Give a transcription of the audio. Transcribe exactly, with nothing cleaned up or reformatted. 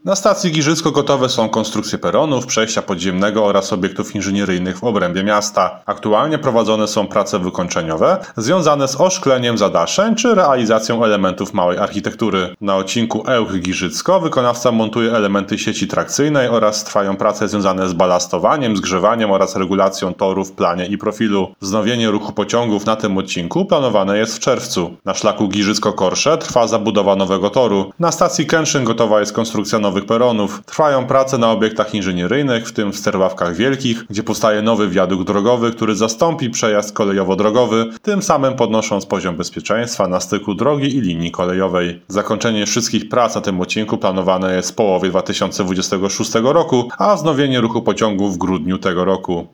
Na stacji Giżycko gotowe są konstrukcje peronów, przejścia podziemnego oraz obiektów inżynieryjnych w obrębie miasta. Aktualnie prowadzone są prace wykończeniowe związane z oszkleniem zadaszeń czy realizacją elementów małej architektury. Na odcinku Ełk-Giżycko wykonawca montuje elementy sieci trakcyjnej oraz trwają prace związane z balastowaniem, zgrzewaniem oraz regulacją toru w planie i profilu. Wznowienie ruchu pociągów na tym odcinku planowane jest w czerwcu. Na szlaku Giżycko-Korsze trwa zabudowa nowego toru. Na stacji Kętrzyn gotowa jest konstrukcja nowych peronów. Trwają prace na obiektach inżynieryjnych, w tym w Sterławkach Wielkich, gdzie powstaje nowy wiadukt drogowy, który zastąpi przejazd kolejowo-drogowy, tym samym podnosząc poziom bezpieczeństwa na styku drogi i linii kolejowej. Zakończenie wszystkich prac na tym odcinku planowane jest w połowie dwa tysiące dwudziestego szóstego roku, a wznowienie ruchu pociągów w grudniu tego roku.